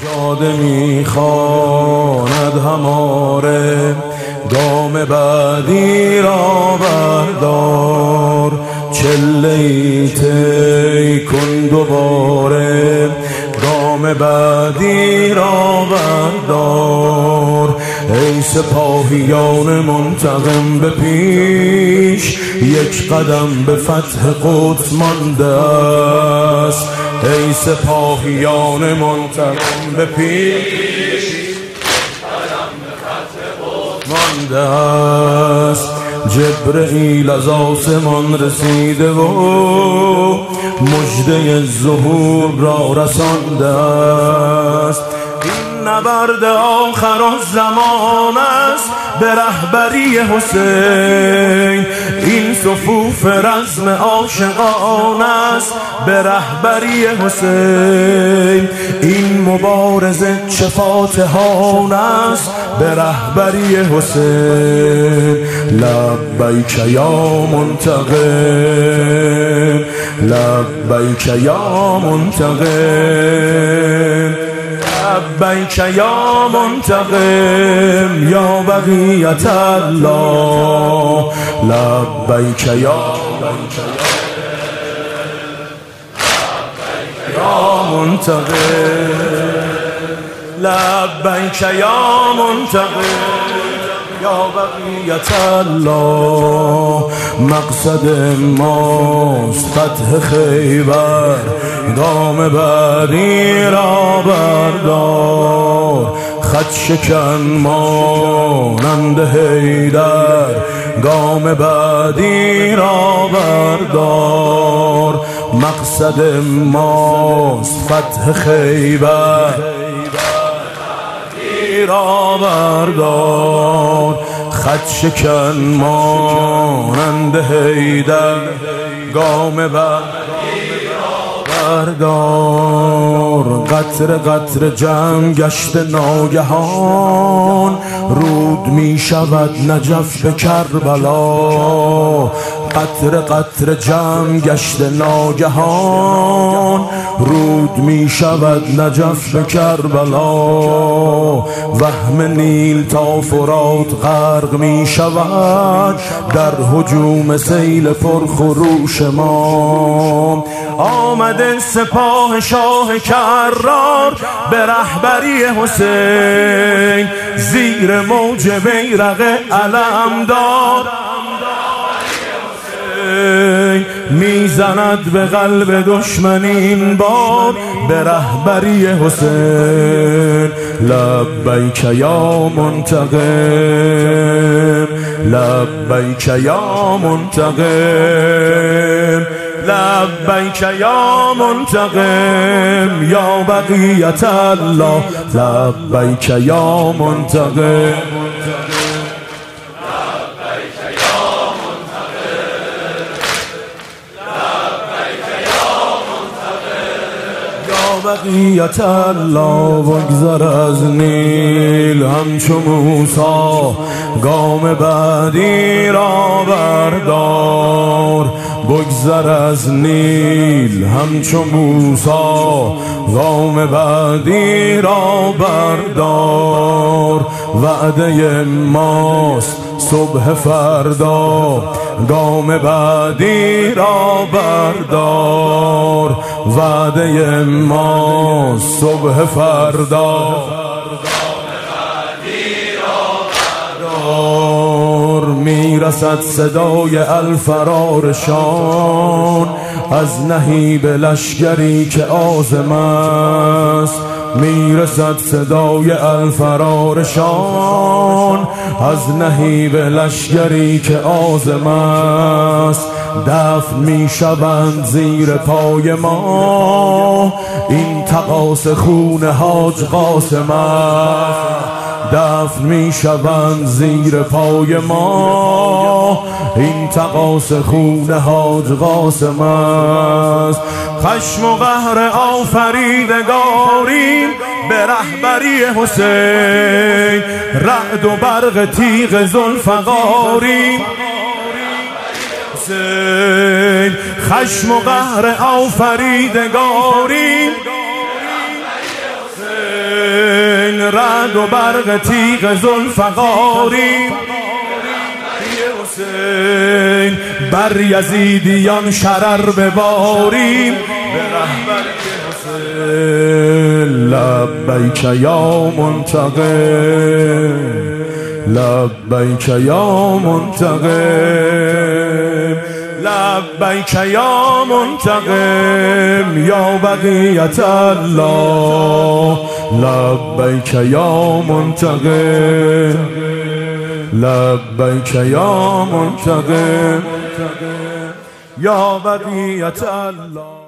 جاده میخواند هماره، گام بعدی را بردار، چله‌ای طی کن دوباره، گام بعدی را بردار. ای سپاهیان منتقم به پیش، یک قدم به فتح قدس مانده است. ای سپاهیان منتقم به پیش، مانده است. جبرئیل از آسمان رسیده و مژده ظهور را رسانده است. این نبرد آخر الزمان است به رهبری حسین، این صفوف رزم عاشقان است به رهبری حسین، این مبارزه چه فاتحان است به رهبری حسین. لبیک یا منتقم، لبیک یا منتقم، لبیک یا منتقم یا بقیت الله، لبیک یا منتقم، لبیک یا منتقم یا بقیت الله. مقصد ماست فتح خیبر، گام بعدی را بردار، خط شکن مانند حیدر، گام بعدی را بردار. مقصد ماست فتح خیبر را بردار، خط شکن مانند حیدر، گام بردار. قطر قطر جمع گشت ناگهان، رود می شود نجف به کربلا. قطر قطر جمع گشت ناگهان، رود می شود نجف به کربلا. وهم نیل تا فرات غرق می شود در هجوم سیل پرخروش ما. آمده سپاه شاه کرار به رهبری حسین، زیر موج بیرق علمدار میزند به قلب دشمن این بار به رهبری حسین. لبیک یا منتقم، لبیک یا منتقم، لبیک یا منتقم یا بقیت الله، لبیک یا منتقم. بقیت الله. بگذر از نیل همچو موسی، گام بعدی را بردار. بگذر از نیل همچو موسی، گام بعدی را بردار. وعده ماست صبح فردا، گام بعدی را بردار. وعده ما صبح فردا، میرسد صدای الفرارشان از نهیب لشگری که عازم است. میرسد صدای الفرارشان از نهیب لشگری که عازم است. دفن میشوند زیر پای ما، این تقاص خون حاج قاسم است. دفن میشوند زیر پای ما، این تقاص خون حاج قاسم است. خشم و قهر آفریدگاری به رهبری حسین، رعد و برق تیغ ذوالفقاری حسین. خشم و قهر آفریدگاری حسین، رعد و برق تیغ ذوالفقاریم. حسین بر یزیدیان شرر بباریم به رهبری حسین. لبیک یا منتقم، لبیک یا منتقم، لبیک یا منتقم یا بقیت الله. لبیک یا منتقم، لبیک یا منتقم یا بقیت الله.